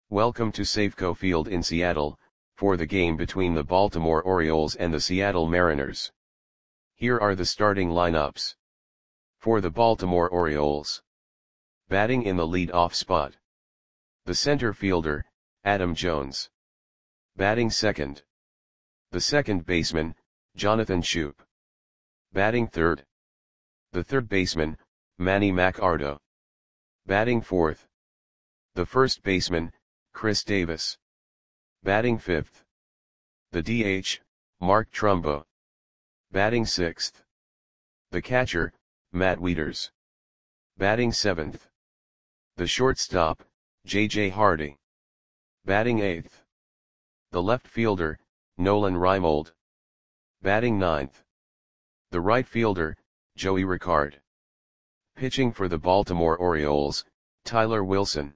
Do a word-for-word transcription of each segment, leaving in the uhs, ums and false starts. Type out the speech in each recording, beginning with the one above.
Welcome to Safeco Field in Seattle, for the game between the Baltimore Orioles and the Seattle Mariners. Here are the starting lineups. For the Baltimore Orioles. Batting in the lead-off spot. The center fielder, Adam Jones. Batting second. The second baseman, Jonathan Schoop. Batting third. The third baseman, Manny Machado. Batting fourth. The first baseman, Chris Davis. Batting fifth. The D H, Mark Trumbo. Batting sixth. The catcher, Matt Wieters. Batting seventh. The shortstop, J J Hardy. Batting eighth. The left fielder, Nolan Reimold. Batting ninth. The right fielder, Joey Ricard. Pitching for the Baltimore Orioles, Tyler Wilson.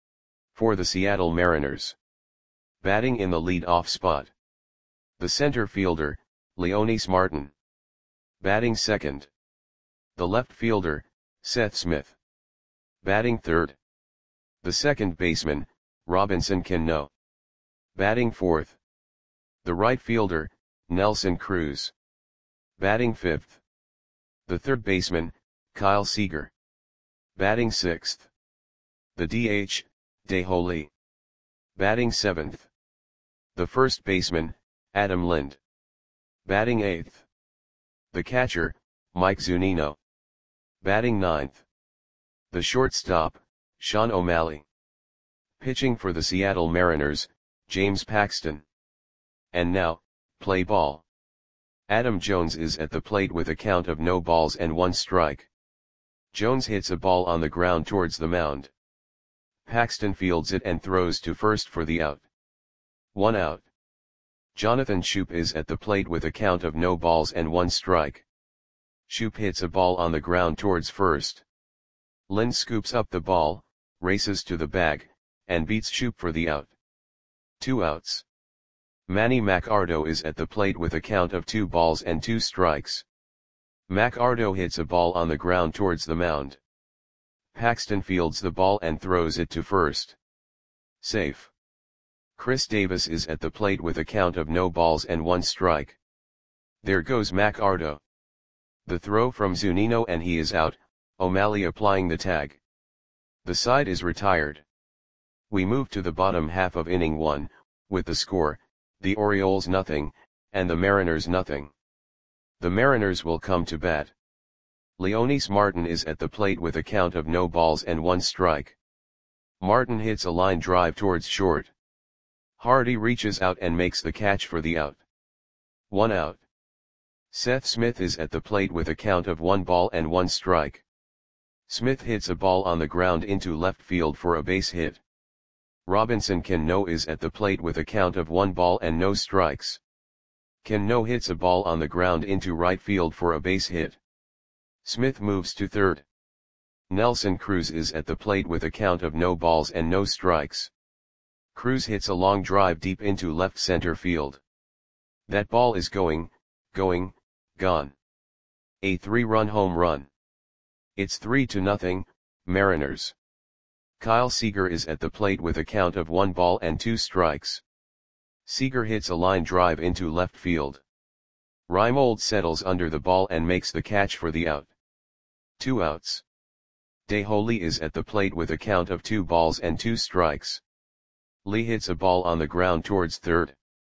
For the Seattle Mariners. Batting in the lead-off spot. The center fielder, Leonys Martin. Batting second. The left fielder, Seth Smith. Batting third. The second baseman, Robinson Cano. Batting fourth. The right fielder, Nelson Cruz. Batting fifth. The third baseman, Kyle Seager. Batting sixth. The D H, Dae-Ho Lee. Batting seventh. The first baseman, Adam Lind. Batting eighth. The catcher, Mike Zunino. Batting ninth. The shortstop, Sean O'Malley. Pitching for the Seattle Mariners, James Paxton. And now, play ball. Adam Jones is at the plate with a count of no balls and one strike. Jones hits a ball on the ground towards the mound. Paxton fields it and throws to first for the out. One out. Jonathan Schoop is at the plate with a count of no balls and one strike. Schoop hits a ball on the ground towards first. Lind scoops up the ball, races to the bag, and beats Schoop for the out. Two outs. Manny Machado is at the plate with a count of two balls and two strikes. Machado hits a ball on the ground towards the mound. Paxton fields the ball and throws it to first. Safe. Chris Davis is at the plate with a count of no balls and one strike. There goes Machado. The throw from Zunino and he is out, O'Malley applying the tag. The side is retired. We move to the bottom half of inning one, with the score, the Orioles nothing, and the Mariners nothing. The Mariners will come to bat. Leonys Martin is at the plate with a count of no balls and one strike. Martin hits a line drive towards short. Hardy reaches out and makes the catch for the out. One out. Seth Smith is at the plate with a count of one ball and one strike. Smith hits a ball on the ground into left field for a base hit. Robinson Cano is at the plate with a count of one ball and no strikes. Cano hits a ball on the ground into right field for a base hit. Smith moves to third. Nelson Cruz is at the plate with a count of no balls and no strikes. Cruz hits a long drive deep into left center field. That ball is going, going, gone. A three-run home run. It's three to nothing, Mariners. Kyle Seager is at the plate with a count of one ball and two strikes. Seager hits a line drive into left field. Reimold settles under the ball and makes the catch for the out. Two outs. Dae-Ho Lee is at the plate with a count of two balls and two strikes. Lee hits a ball on the ground towards third.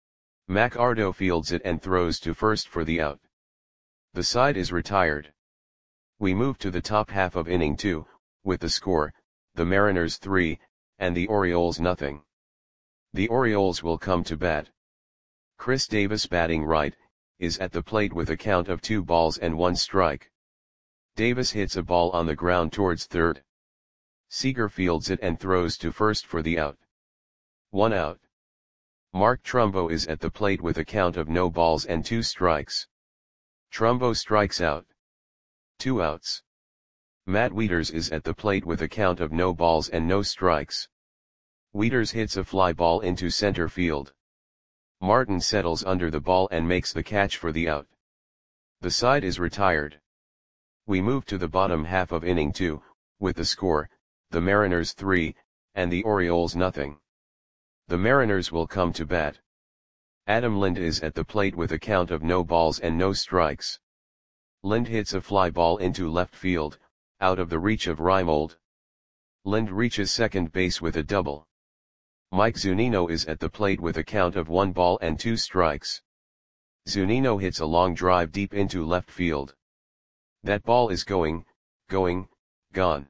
Machado fields it and throws to first for the out. The side is retired. We move to the top half of inning two, with the score, the Mariners three, and the Orioles nothing. The Orioles will come to bat. Chris Davis batting right, is at the plate with a count of two balls and one strike. Davis hits a ball on the ground towards third. Seager fields it and throws to first for the out. One out. Mark Trumbo is at the plate with a count of no balls and two strikes. Trumbo strikes out. Two outs. Matt Wieters is at the plate with a count of no balls and no strikes. Wieters hits a fly ball into center field. Martin settles under the ball and makes the catch for the out. The side is retired. We move to the bottom half of inning two, with the score, the Mariners three, and the Orioles nothing. The Mariners will come to bat. Adam Lind is at the plate with a count of no balls and no strikes. Lind hits a fly ball into left field, out of the reach of Reimold. Lind reaches second base with a double. Mike Zunino is at the plate with a count of one ball and two strikes. Zunino hits a long drive deep into left field. That ball is going, going, gone.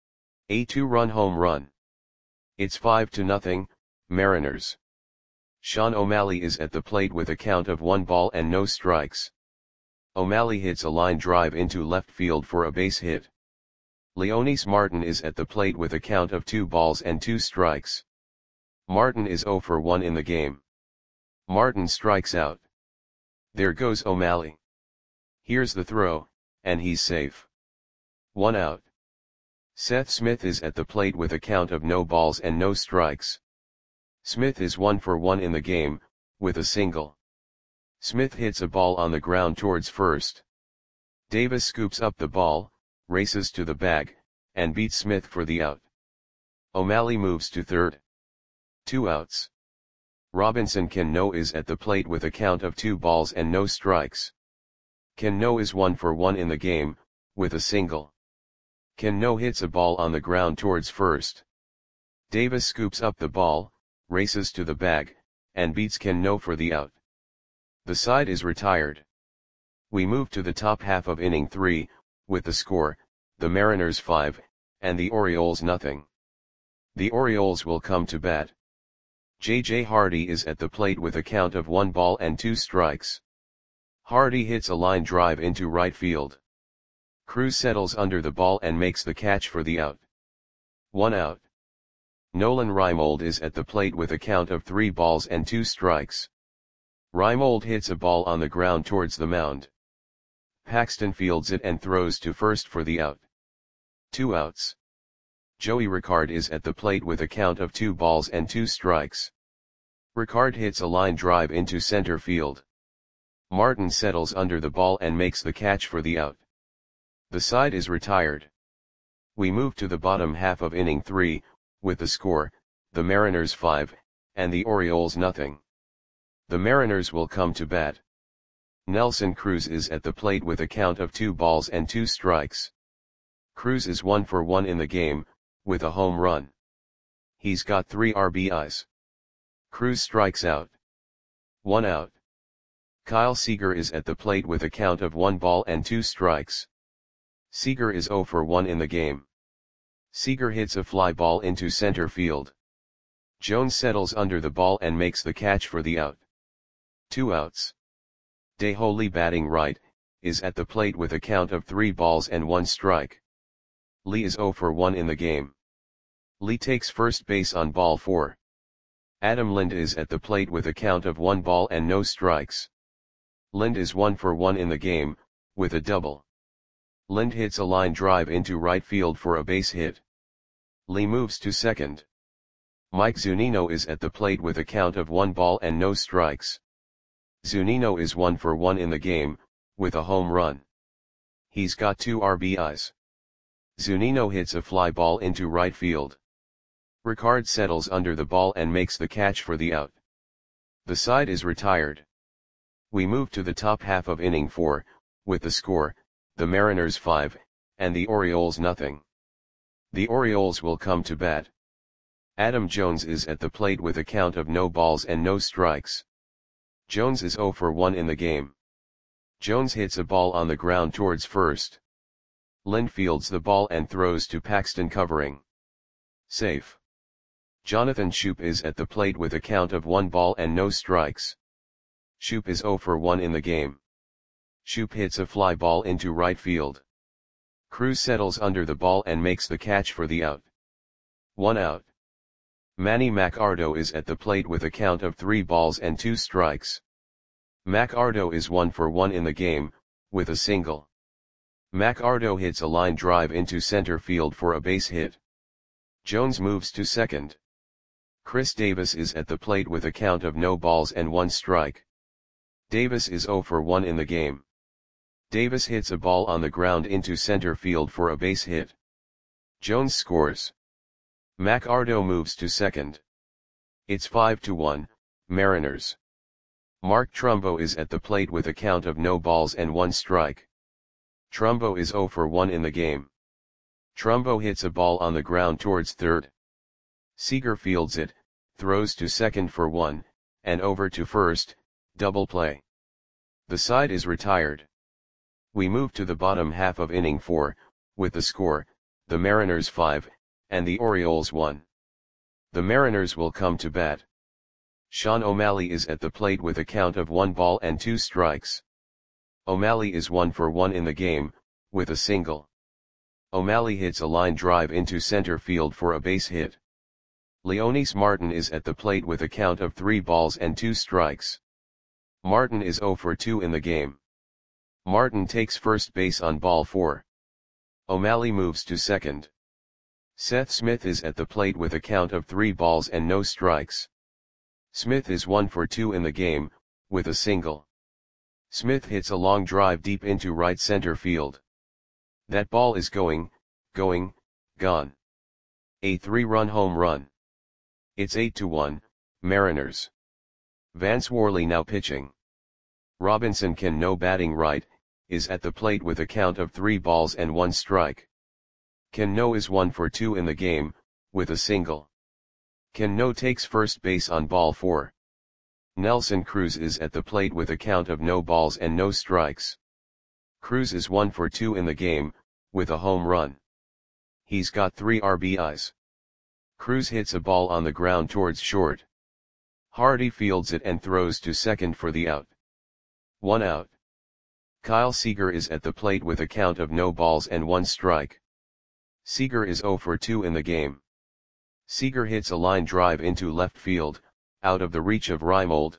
A two-run home run. It's five to nothing, Mariners. Sean O'Malley is at the plate with a count of one ball and no strikes. O'Malley hits a line drive into left field for a base hit. Leonys Martin is at the plate with a count of two balls and two strikes. Martin is zero for one in the game. Martin strikes out. There goes O'Malley. Here's the throw, and he's safe. One out. Seth Smith is at the plate with a count of no balls and no strikes. Smith is one for one in the game, with a single. Smith hits a ball on the ground towards first. Davis scoops up the ball, races to the bag, and beats Smith for the out. O'Malley moves to third. Two outs. Robinson Cano is at the plate with a count of two balls and no strikes. Cano is one for one in the game, with a single. Cano hits a ball on the ground towards first. Davis scoops up the ball, races to the bag, and beats Cano for the out. The side is retired. We move to the top half of inning three, with the score, the Mariners five, and the Orioles nothing. The Orioles will come to bat. J J Hardy is at the plate with a count of one ball and two strikes. Hardy hits a line drive into right field. Cruz settles under the ball and makes the catch for the out. One out. Nolan Reimold is at the plate with a count of three balls and two strikes. Reimold hits a ball on the ground towards the mound. Paxton fields it and throws to first for the out. Two outs. Joey Ricard is at the plate with a count of two balls and two strikes. Ricard hits a line drive into center field. Martin settles under the ball and makes the catch for the out. The side is retired. We move to the bottom half of inning three, with the score, the Mariners five, and the Orioles nothing. The Mariners will come to bat. Nelson Cruz is at the plate with a count of two balls and two strikes. Cruz is one for one in the game, with a home run. He's got three R B Is. Cruz strikes out. One out. Kyle Seager is at the plate with a count of one ball and two strikes. Seager is zero for one in the game. Seager hits a fly ball into center field. Jones settles under the ball and makes the catch for the out. Two outs. DeHo Lee, batting right, is at the plate with a count of three balls and one strike. Lee is zero for one in the game. Lee takes first base on ball four. Adam Lind is at the plate with a count of one ball and no strikes. Lind is one for one in the game, with a double. Lind hits a line drive into right field for a base hit. Lee moves to second. Mike Zunino is at the plate with a count of one ball and no strikes. Zunino is one for one in the game, with a home run. He's got two R B Is. Zunino hits a fly ball into right field. Ricard settles under the ball and makes the catch for the out. The side is retired. We move to the top half of inning four, with the score, the Mariners five, and the Orioles nothing. The Orioles will come to bat. Adam Jones is at the plate with a count of no balls and no strikes. Jones is zero for one in the game. Jones hits a ball on the ground towards first. Lind fields the ball and throws to Paxton covering. Safe. Jonathan Schoop is at the plate with a count of one ball and no strikes. Schoop is zero for one in the game. Schoop hits a fly ball into right field. Cruz settles under the ball and makes the catch for the out. One out. Manny Macardo is at the plate with a count of three balls and two strikes. Macardo is one for one in the game, with a single. Macardo hits a line drive into center field for a base hit. Jones moves to second. Chris Davis is at the plate with a count of no balls and one strike. Davis is zero for one in the game. Davis hits a ball on the ground into center field for a base hit. Jones scores. Macardo moves to second. It's five to one, Mariners. Mark Trumbo is at the plate with a count of no balls and one strike. Trumbo is zero for one in the game. Trumbo hits a ball on the ground towards third. Seager fields it, throws to second for one, and over to first, double play. The side is retired. We move to the bottom half of inning four, with the score, the Mariners five, and the Orioles one. The Mariners will come to bat. Sean O'Malley is at the plate with a count of one ball and two strikes. O'Malley is one for one in the game, with a single. O'Malley hits a line drive into center field for a base hit. Leonys Martin is at the plate with a count of three balls and two strikes. Martin is zero for two in the game. Martin takes first base on ball four. O'Malley moves to second. Seth Smith is at the plate with a count of three balls and no strikes. Smith is one for two in the game, with a single. Smith hits a long drive deep into right center field. That ball is going, going, gone. A three-run home run. It's eight to one, Mariners. Vance Worley now pitching. Robinson Cano batting right, is at the plate with a count of three balls and one strike. Cano is one for two in the game, with a single. Cano takes first base on ball four. Nelson Cruz is at the plate with a count of no balls and no strikes. Cruz is one for two in the game, with a home run. He's got three R B Is. Cruz hits a ball on the ground towards short. Hardy fields it and throws to second for the out. One out. Kyle Seager is at the plate with a count of no balls and one strike. Seager is zero for two in the game. Seager hits a line drive into left field, out of the reach of Reimold.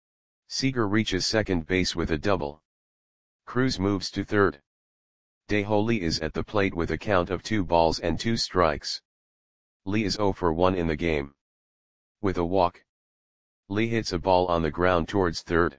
Seager reaches second base with a double. Cruz moves to third. DeJong Lee is at the plate with a count of two balls and two strikes. Lee is zero for one in the game. With a walk. Lee hits a ball on the ground towards third.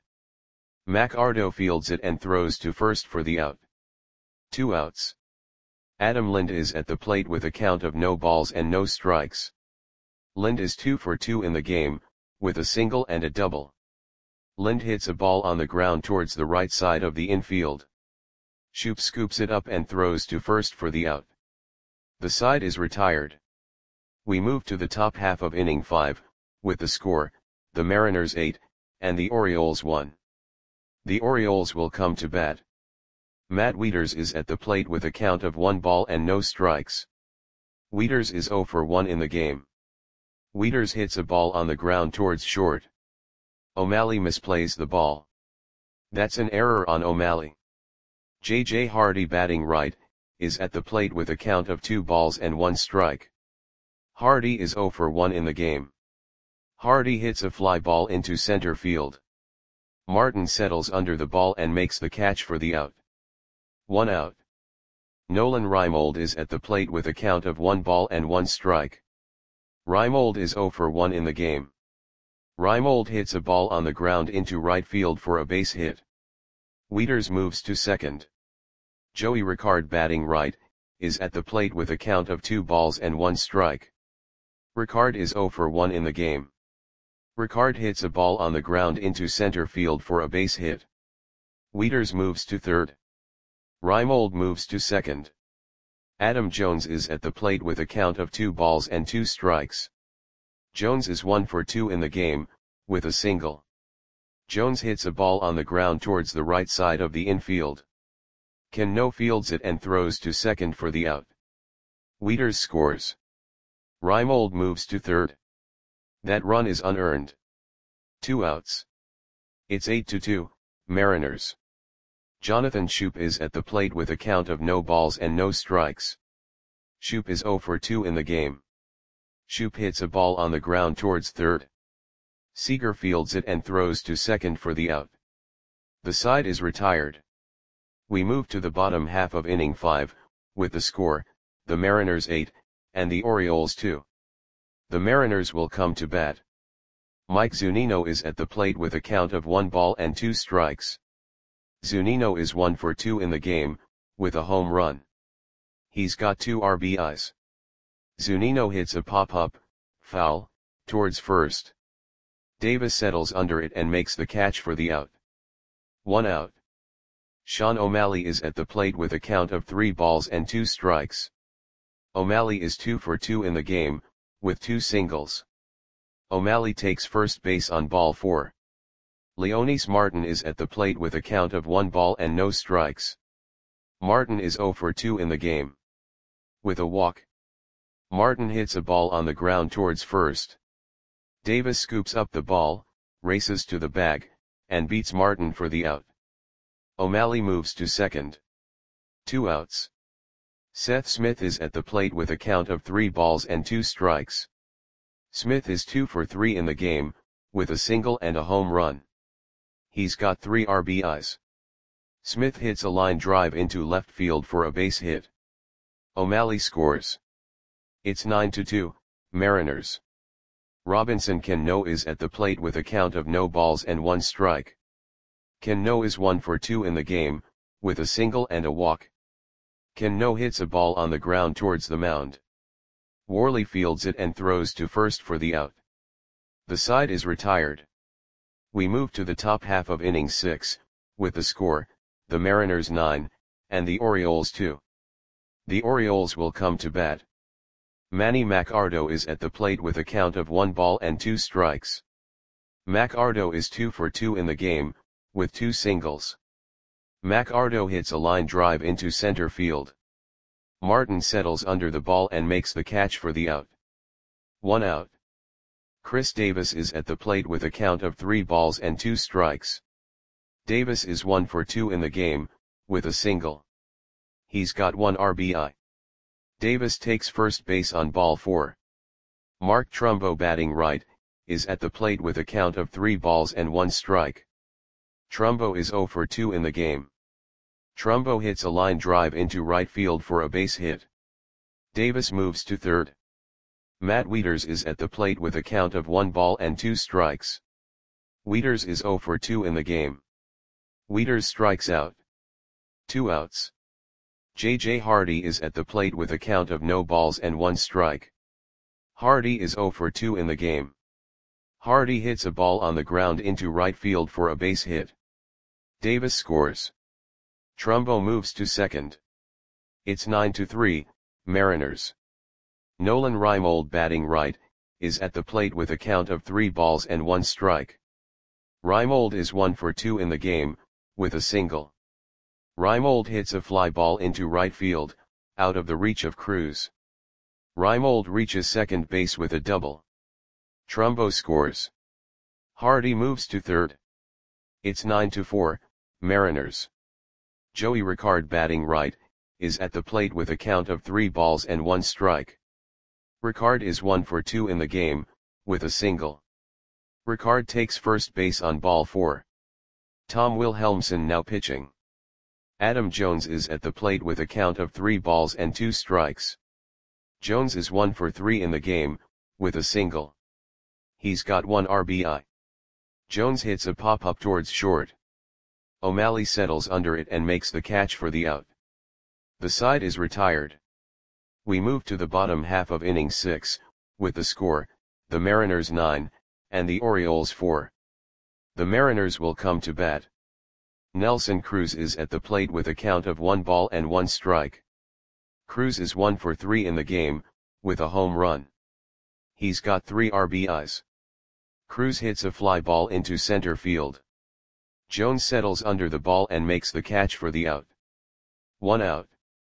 McArdo fields it and throws to first for the out. Two outs. Adam Lind is at the plate with a count of no balls and no strikes. Lind is two for two in the game, with a single and a double. Lind hits a ball on the ground towards the right side of the infield. Shoop scoops it up and throws to first for the out. The side is retired. We move to the top half of inning five, with the score, the Mariners eight, and the Orioles one. The Orioles will come to bat. Matt Wieters is at the plate with a count of one ball and no strikes. Wieters is zero for one in the game. Wieters hits a ball on the ground towards short. O'Malley misplays the ball. That's an error on O'Malley. J J Hardy batting right, is at the plate with a count of two balls and one strike. Hardy is zero for one in the game. Hardy hits a fly ball into center field. Martin settles under the ball and makes the catch for the out. One out. Nolan Reimold is at the plate with a count of one ball and one strike. Reimold is zero for one in the game. Reimold hits a ball on the ground into right field for a base hit. Wieters moves to second. Joey Ricard batting right, is at the plate with a count of two balls and one strike. Ricard is zero for one in the game. Ricard hits a ball on the ground into center field for a base hit. Wieters moves to third. Reimold moves to second. Adam Jones is at the plate with a count of two balls and two strikes. Jones is one for two in the game, with a single. Jones hits a ball on the ground towards the right side of the infield. Cano fields it and throws to second for the out. Wieters scores. Reimold moves to third. That run is unearned. Two outs. It's eight to two, Mariners. Jonathan Shoop is at the plate with a count of no balls and no strikes. Shoop is zero for two in the game. Shoop hits a ball on the ground towards third. Seager fields it and throws to second for the out. The side is retired. We move to the bottom half of inning five, with the score, the Mariners eight, and the Orioles two. The Mariners will come to bat. Mike Zunino is at the plate with a count of one ball and two strikes. Zunino is one for two in the game, with a home run. He's got two R B Is. Zunino hits a pop-up, foul, towards first. Davis settles under it and makes the catch for the out. One out. Sean O'Malley is at the plate with a count of three balls and two strikes. O'Malley is two for two in the game, with two singles. O'Malley takes first base on ball four. Leonys Martin is at the plate with a count of one ball and no strikes. Martin is zero for two in the game. With a walk, Martin hits a ball on the ground towards first. Davis scoops up the ball, races to the bag, and beats Martin for the out. O'Malley moves to second. Two outs. Seth Smith is at the plate with a count of three balls and two strikes. Smith is two for three in the game, with a single and a home run. He's got three R B Is. Smith hits a line drive into left field for a base hit. O'Malley scores. It's nine to two, Mariners. Robinson Cano is at the plate with a count of no balls and one strike. Cano is one for two in the game, with a single and a walk. Cano hits a ball on the ground towards the mound. Worley fields it and throws to first for the out. The side is retired. We move to the top half of inning six, with the score, the Mariners nine, and the Orioles two. The Orioles will come to bat. Manny Machado is at the plate with a count of one ball and two strikes. Machado is two for two in the game, with two singles. Machado hits a line drive into center field. Martin settles under the ball and makes the catch for the out. One out. Chris Davis is at the plate with a count of three balls and two strikes. Davis is one for two in the game, with a single. He's got one R B I. Davis takes first base on ball four. Mark Trumbo, batting right, is at the plate with a count of three balls and one strike. Trumbo is zero for two in the game. Trumbo hits a line drive into right field for a base hit. Davis moves to third. Matt Wieters is at the plate with a count of one ball and two strikes. Wieters is zero for two in the game. Wieters strikes out. Two outs. J J Hardy is at the plate with a count of no balls and one strike. Hardy is zero for two in the game. Hardy hits a ball on the ground into right field for a base hit. Davis scores. Trumbo moves to second. It's nine to three, Mariners. Nolan Reimold, batting right, is at the plate with a count of three balls and one strike. Reimold is one for two in the game, with a single. Reimold hits a fly ball into right field, out of the reach of Cruz. Reimold reaches second base with a double. Trumbo scores. Hardy moves to third. It's nine to four, Mariners. Joey Ricard, batting right, is at the plate with a count of three balls and one strike. Ricard is one for two in the game, with a single. Ricard takes first base on ball four. Tom Wilhelmsen now pitching. Adam Jones is at the plate with a count of three balls and two strikes. Jones is one for three in the game, with a single. He's got one R B I. Jones hits a pop-up towards short. O'Malley settles under it and makes the catch for the out. The side is retired. We move to the bottom half of inning six, with the score, the Mariners nine, and the Orioles four. The Mariners will come to bat. Nelson Cruz is at the plate with a count of one ball and one strike. Cruz is one for three in the game, with a home run. He's got three R B Is. Cruz hits a fly ball into center field. Jones settles under the ball and makes the catch for the out. One out.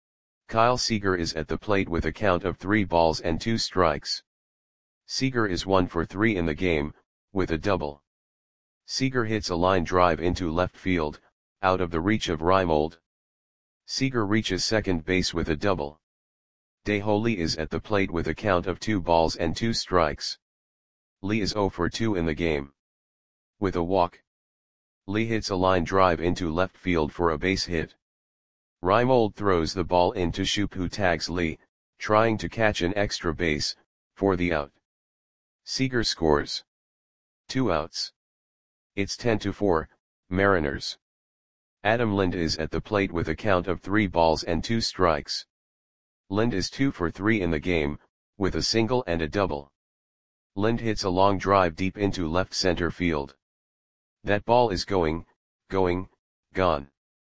Kyle Seager is at the plate with a count of three balls and two strikes. Seager is one for three in the game, with a double. Seager hits a line drive into left field, out of the reach of Reimold. Seager reaches second base with a double. Daeho Lee is at the plate with a count of two balls and two strikes. Lee is zero for two in the game. With a walk, Lee hits a line drive into left field for a base hit. Reimold throws the ball into Shoop, who tags Lee, trying to catch an extra base, for the out. Seager scores. Two outs. It's ten to four, Mariners. Adam Lind is at the plate with a count of three balls and two strikes. Lind is two for three in the game, with a single and a double. Lind hits a long drive deep into left center field. That ball is going, going, gone.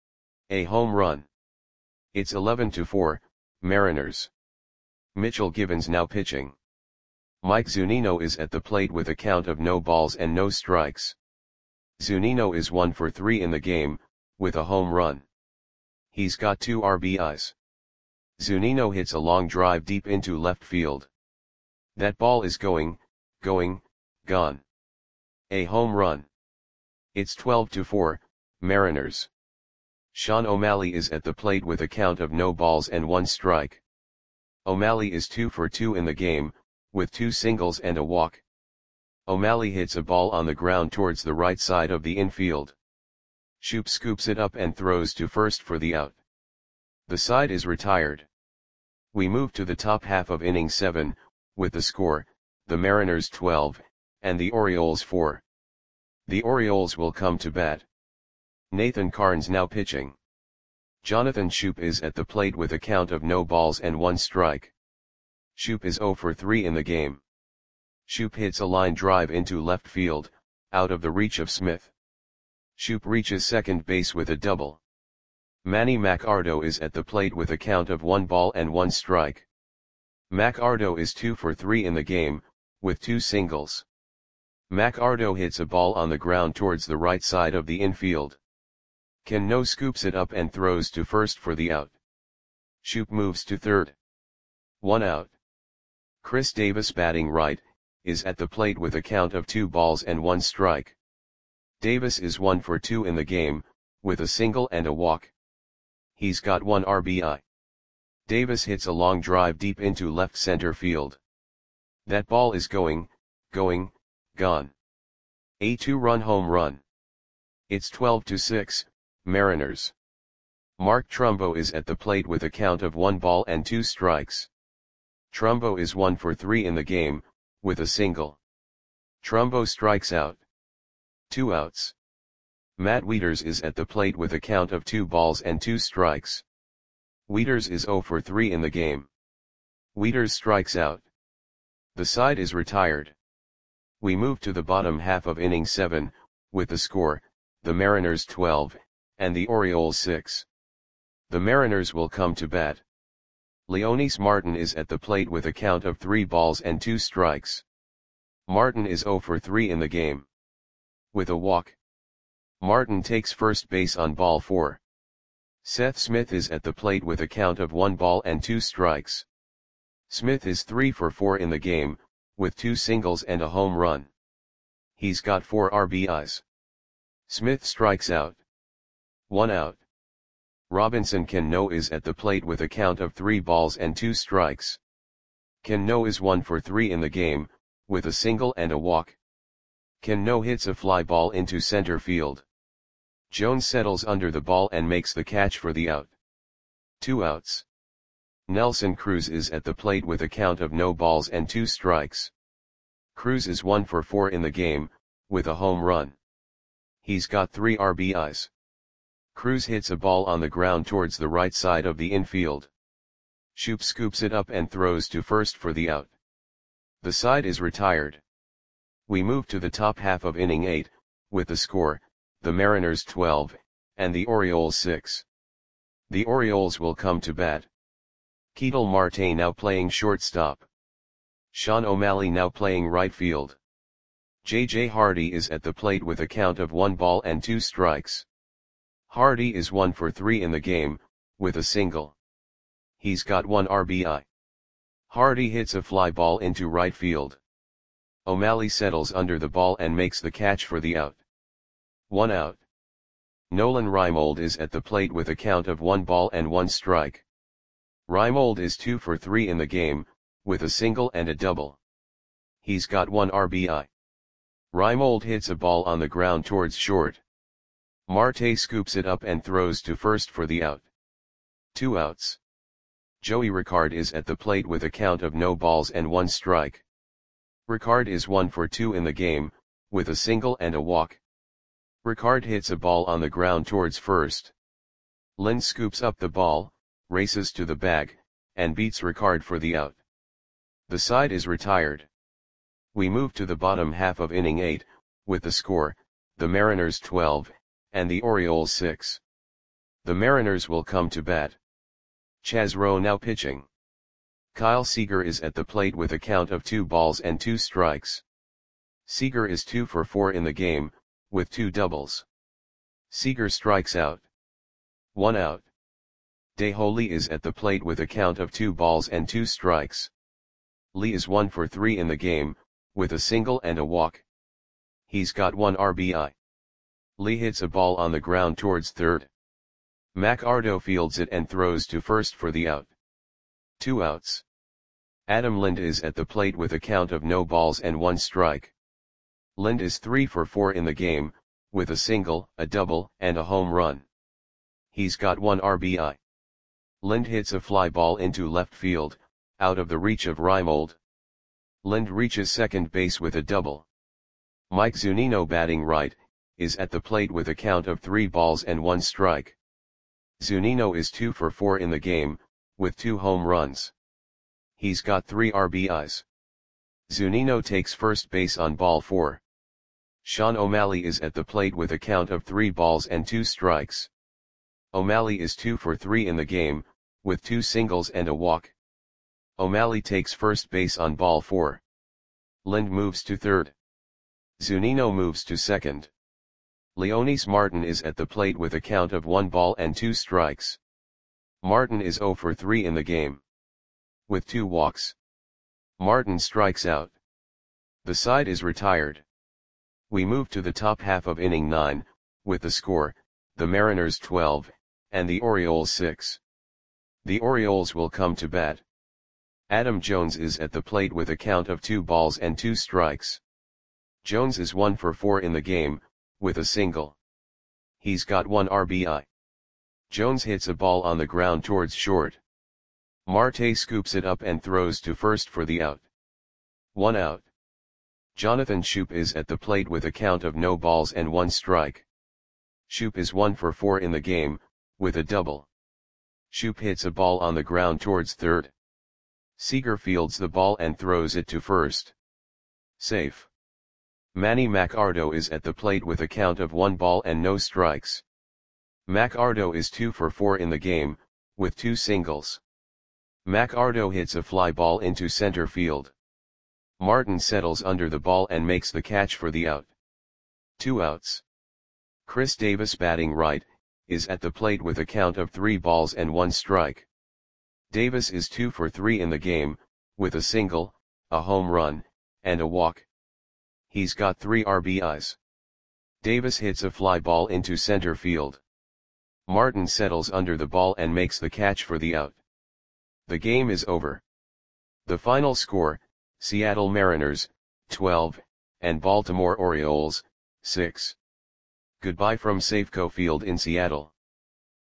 A home run. It's eleven to four, Mariners. Mitchell Gibbons now pitching. Mike Zunino is at the plate with a count of no balls and no strikes. Zunino is one for three in the game, with a home run. He's got two R B Is. Zunino hits a long drive deep into left field. That ball is going, going, gone. A home run. It's twelve to four, Mariners. Sean O'Malley is at the plate with a count of no balls and one strike. O'Malley is two for two in the game, with two singles and a walk. O'Malley hits a ball on the ground towards the right side of the infield. Shoop scoops it up and throws to first for the out. The side is retired. We move to the top half of inning seven, with the score, the Mariners twelve, and the Orioles four. The Orioles will come to bat. Nathan Carnes now pitching. Jonathan Shoop is at the plate with a count of no balls and one strike. Shoop is zero for three in the game. Shoop hits a line drive into left field, out of the reach of Smith. Shoop reaches second base with a double. Manny Machado is at the plate with a count of one ball and one strike. Machado is two for three in the game, with two singles. Machado hits a ball on the ground towards the right side of the infield. Cano scoops it up and throws to first for the out. Shoop moves to third. One out. Chris Davis, batting right, is at the plate with a count of two balls and one strike. Davis is one for two in the game, with a single and a walk. He's got one R B I. Davis hits a long drive deep into left center field. That ball is going, going, gone. A two-run home run. It's twelve to six, Mariners. Mark Trumbo is at the plate with a count of one ball and two strikes. Trumbo is one for three in the game, with a single. Trumbo strikes out. Two outs. Matt Wieters is at the plate with a count of two balls and two strikes. Wieters is zero for three in the game. Wieters strikes out. The side is retired. We move to the bottom half of inning seven, with the score, the Mariners twelve, and the Orioles six. The Mariners will come to bat. Leonys Martin is at the plate with a count of three balls and two strikes. Martin is zero for three in the game. With a walk. Martin takes first base on ball four. Seth Smith is at the plate with a count of one ball and two strikes. Smith is three for four in the game, with two singles and a home run. He's got four R B Is. Smith strikes out. One out. Robinson Cano is at the plate with a count of three balls and two strikes. Cano is one for three in the game, with a single and a walk. Cano hits a fly ball into center field. Jones settles under the ball and makes the catch for the out. Two outs. Nelson Cruz is at the plate with a count of no balls and two strikes. Cruz is one for four in the game, with a home run. He's got three R B Is. Cruz hits a ball on the ground towards the right side of the infield. Shoop scoops it up and throws to first for the out. The side is retired. We move to the top half of inning eight, with the score, the Mariners twelve, and the Orioles six. The Orioles will come to bat. Ketel Marte now playing shortstop. Sean O'Malley now playing right field. J J Hardy is at the plate with a count of one ball and two strikes. Hardy is one for three in the game, with a single. He's got one R B I. Hardy hits a fly ball into right field. O'Malley settles under the ball and makes the catch for the out. One out. Nolan Reimold is at the plate with a count of one ball and one strike. Reimold is two for three in the game, with a single and a double. He's got one R B I. Reimold hits a ball on the ground towards short. Marte scoops it up and throws to first for the out. Two outs. Joey Ricard is at the plate with a count of no balls and one strike. Ricard is one for two in the game, with a single and a walk. Ricard hits a ball on the ground towards first. Lind scoops up the ball, races to the bag, and beats Ricard for the out. The side is retired. We move to the bottom half of inning eight, with the score, the Mariners twelve, and the Orioles six. The Mariners will come to bat. Chaz Roe now pitching. Kyle Seager is at the plate with a count of two balls and two strikes. Seager is two for four in the game, with two doubles. Seager strikes out. One out. Dae-Ho Lee is at the plate with a count of two balls and two strikes. Lee is one for three in the game, with a single and a walk. He's got one R B I. Lee hits a ball on the ground towards third. McArdo fields it and throws to first for the out. Two outs. Adam Lind is at the plate with a count of no balls and one strike. Lind is three for four in the game, with a single, a double, and a home run. He's got one R B I. Lind hits a fly ball into left field, out of the reach of Reimold. Lind reaches second base with a double. Mike Zunino, batting right, is at the plate with a count of three balls and one strike. Zunino is two for four in the game, with two home runs. He's got three R B Is. Zunino takes first base on ball four. Sean O'Malley is at the plate with a count of three balls and two strikes. O'Malley is two for three in the game, with two singles and a walk. O'Malley takes first base on ball four. Lind moves to third. Zunino moves to second. Leonys Martin is at the plate with a count of one ball and two strikes. Martin is zero for three in the game, with two walks. Martin strikes out. The side is retired. We move to the top half of inning nine, with the score, the Mariners twelve, and the Orioles six. The Orioles will come to bat. Adam Jones is at the plate with a count of two balls and two strikes. Jones is one for four in the game, with a single. He's got one R B I. Jones hits a ball on the ground towards short. Marte scoops it up and throws to first for the out. One out. Jonathan Schoop is at the plate with a count of no balls and one strike. Schoop is one for four in the game, with a double. Schoop hits a ball on the ground towards third. Seager fields the ball and throws it to first. Safe. Manny McArdo is at the plate with a count of one ball and no strikes. McArdo is two for four in the game, with two singles. McArdo hits a fly ball into center field. Martin settles under the ball and makes the catch for the out. Two outs. Chris Davis, batting right, is at the plate with a count of three balls and one strike. Davis is two for three in the game, with a single, a home run, and a walk. He's got three R B Is. Davis hits a fly ball into center field. Martin settles under the ball and makes the catch for the out. The game is over. The final score, Seattle Mariners, twelve, and Baltimore Orioles, six. Goodbye from Safeco Field in Seattle.